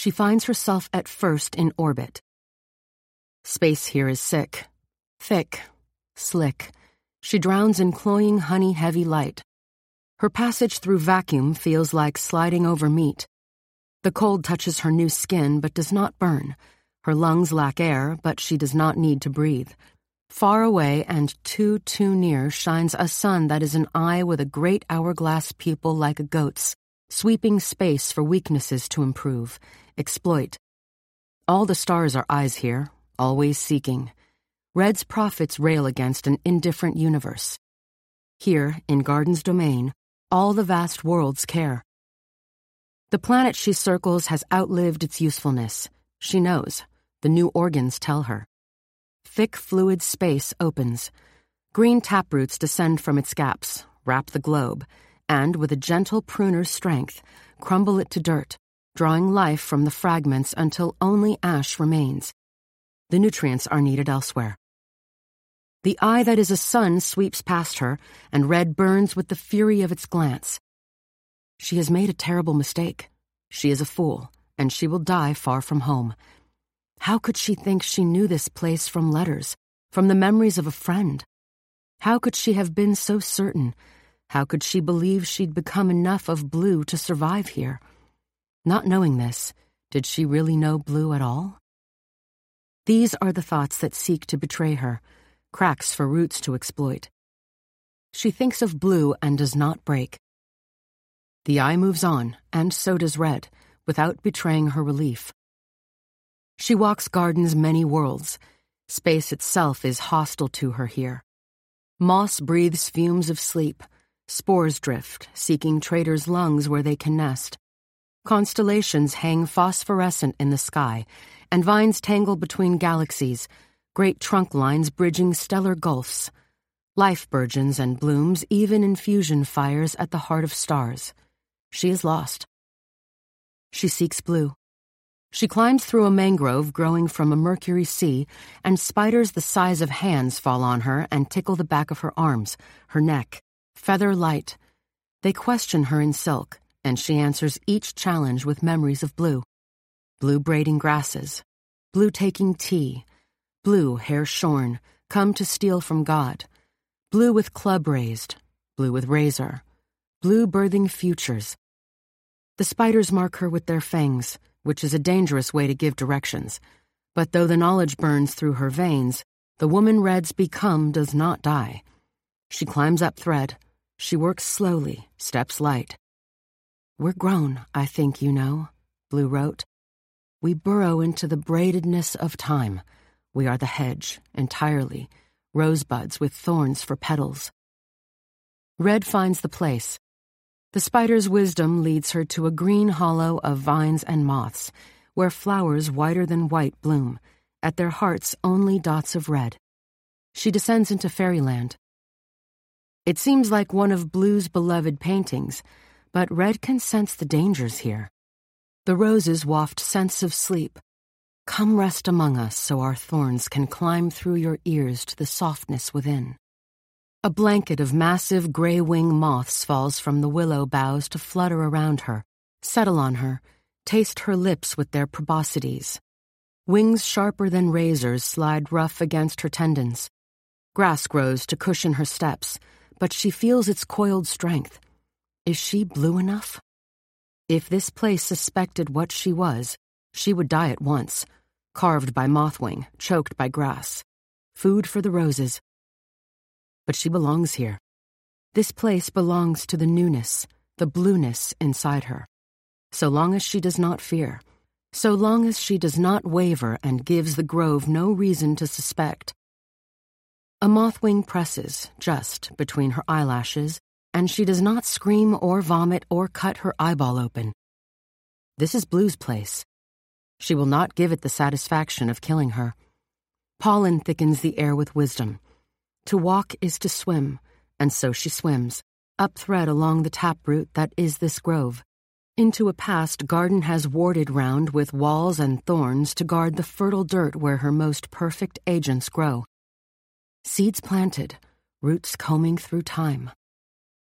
she finds herself at first in orbit. Space here is sick, thick, slick. She drowns in cloying honey-heavy light. Her passage through vacuum feels like sliding over meat. The cold touches her new skin but does not burn. Her lungs lack air, but she does not need to breathe. Far away and too near shines a sun that is an eye with a great hourglass pupil like a goat's, sweeping space for weaknesses to improve, exploit. All the stars are eyes here, always seeking. Red's prophets rail against an indifferent universe. Here, in Garden's domain, all the vast worlds care. The planet she circles has outlived its usefulness. She knows. The new organs tell her. Thick, fluid space opens. Green taproots descend from its gaps, wrap the globe, and, with a gentle pruner's strength, crumble it to dirt, drawing life from the fragments until only ash remains. The nutrients are needed elsewhere. The eye that is a sun sweeps past her, and Red burns with the fury of its glance. She has made a terrible mistake. She is a fool, and she will die far from home. How could she think she knew this place from letters, from the memories of a friend? How could she have been so certain? How could she believe she'd become enough of Blue to survive here? Not knowing this, did she really know Blue at all? These are the thoughts that seek to betray her, cracks for roots to exploit. She thinks of Blue and does not break. The eye moves on, and so does Red, without betraying her relief. She walks Garden's many worlds. Space itself is hostile to her here. Moss breathes fumes of sleep. Spores drift, seeking traders' lungs where they can nest. Constellations hang phosphorescent in the sky, and vines tangle between galaxies, great trunk lines bridging stellar gulfs. Life burgeons and blooms even in fusion fires at the heart of stars. She is lost. She seeks Blue. She climbs through a mangrove growing from a mercury sea, and spiders the size of hands fall on her and tickle the back of her arms, her neck, feather light. They question her in silk, and she answers each challenge with memories of Blue. Blue braiding grasses, Blue taking tea, Blue hair shorn, come to steal from God, Blue with club raised, Blue with razor, Blue birthing futures. The spiders mark her with their fangs, which is a dangerous way to give directions. But though the knowledge burns through her veins, the woman Red's become does not die. She climbs up thread. She works slowly, steps light. "We're grown, I think you know," Blue wrote. "We burrow into the braidedness of time. We are the hedge, entirely, rosebuds with thorns for petals." Red finds the place. The spider's wisdom leads her to a green hollow of vines and moths, where flowers whiter than white bloom, at their hearts only dots of red. She descends into fairyland. It seems like one of Blue's beloved paintings, but Red can sense the dangers here. The roses waft scents of sleep. Come rest among us so our thorns can climb through your ears to the softness within. A blanket of massive gray-wing moths falls from the willow boughs to flutter around her, settle on her, taste her lips with their proboscides. Wings sharper than razors slide rough against her tendons. Grass grows to cushion her steps, but she feels its coiled strength. Is she Blue enough? If this place suspected what she was, she would die at once, carved by mothwing, choked by grass. Food for the roses. But she belongs here. This place belongs to the newness, the blueness inside her. So long as she does not fear, so long as she does not waver and gives the grove no reason to suspect. A mothwing presses, just between her eyelashes, and she does not scream or vomit or cut her eyeball open. This is Blue's place. She will not give it the satisfaction of killing her. Pollen thickens the air with wisdom. To walk is to swim, and so she swims, up thread along the taproot that is this grove, into a past Garden has warded round with walls and thorns to guard the fertile dirt where her most perfect agents grow. Seeds planted, roots combing through time.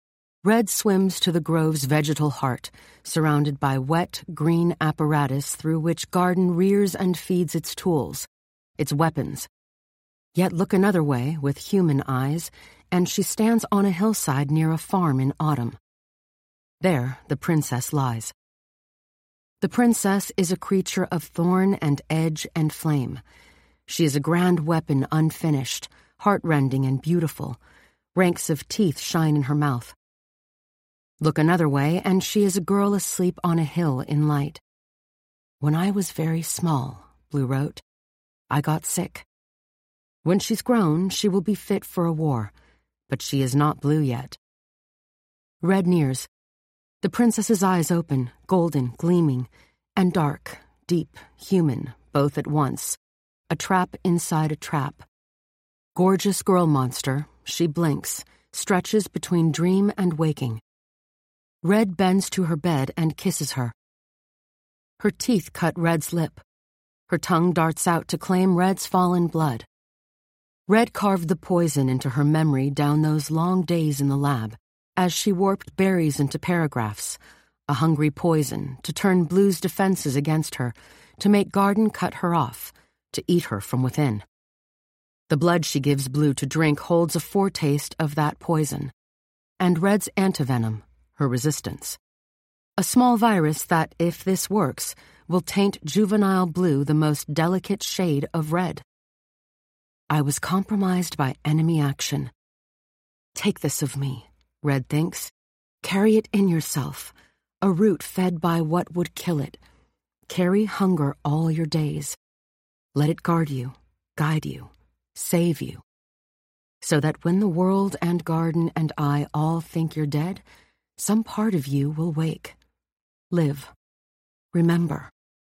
Red swims to the grove's vegetal heart, surrounded by wet, green apparatus through which Garden rears and feeds its tools, its weapons. Yet look another way, with human eyes, and she stands on a hillside near a farm in autumn. There, the princess lies. The princess is a creature of thorn and edge and flame. She is a grand weapon unfinished, heart-rending and beautiful. Ranks of teeth shine in her mouth. Look another way, and she is a girl asleep on a hill in light. When I was very small, Blue wrote, I got sick. When she's grown, she will be fit for a war, but she is not blue yet. Red nears. The princess's eyes open, golden, gleaming, and dark, deep, human, both at once. A trap inside a trap. Gorgeous girl monster, she blinks, stretches between dream and waking. Red bends to her bed and kisses her. Her teeth cut Red's lip. Her tongue darts out to claim Red's fallen blood. Red carved the poison into her memory down those long days in the lab, as she warped berries into paragraphs, a hungry poison to turn Blue's defenses against her, to make Garden cut her off, to eat her from within. The blood she gives Blue to drink holds a foretaste of that poison, and Red's antivenom, her resistance. A small virus that, if this works, will taint juvenile Blue the most delicate shade of red. I was compromised by enemy action. Take this of me, Red thinks. Carry it in yourself, a root fed by what would kill it. Carry hunger all your days. Let it guard you, guide you, save you. So that when the world and Garden and I all think you're dead, some part of you will wake. Live. Remember.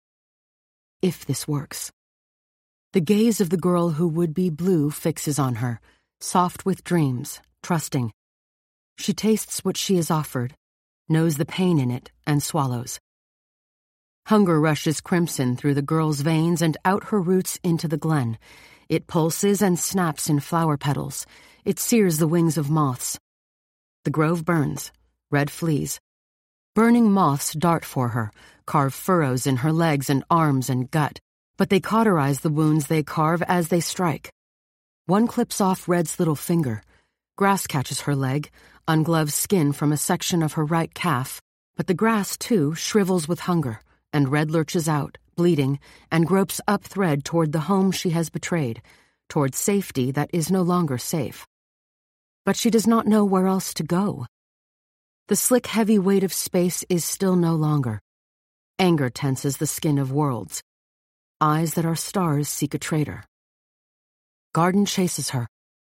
If this works. The gaze of the girl who would be Blue fixes on her, soft with dreams, trusting. She tastes what she is offered, knows the pain in it, and swallows. Hunger rushes crimson through the girl's veins and out her roots into the glen. It pulses and snaps in flower petals. It sears the wings of moths. The grove burns. Red flees. Burning moths dart for her, carve furrows in her legs and arms and gut, but they cauterize the wounds they carve as they strike. One clips off Red's little finger. Grass catches her leg, ungloves skin from a section of her right calf, but the grass, too, shrivels with hunger, and Red lurches out, bleeding, and gropes up thread toward the home she has betrayed, toward safety that is no longer safe. But she does not know where else to go. The slick, heavy weight of space is still no longer. Anger tenses the skin of worlds. Eyes that are stars seek a traitor. Garden chases her.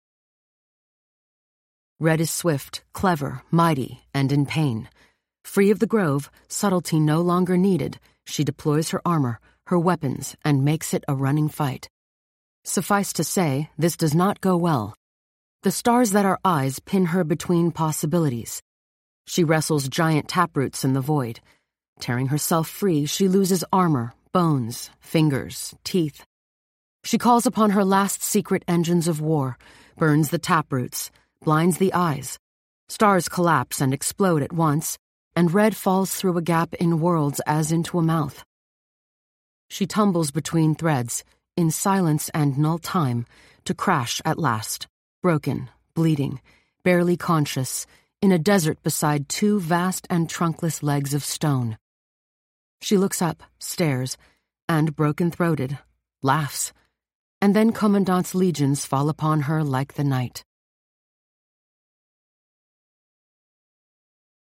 Red is swift, clever, mighty, and in pain. Free of the grove, subtlety no longer needed, she deploys her armor, her weapons, and makes it a running fight. Suffice to say, this does not go well. The stars that are eyes pin her between possibilities. She wrestles giant taproots in the void. Tearing herself free, she loses armor, bones, fingers, teeth. She calls upon her last secret engines of war, burns the taproots, blinds the eyes. Stars collapse and explode at once, and Red falls through a gap in worlds as into a mouth. She tumbles between threads, in silence and null time, to crash at last, broken, bleeding, barely conscious, in a desert beside two vast and trunkless legs of stone. She looks up, stares, and, broken-throated, laughs, and then Commandant's legions fall upon her like the night.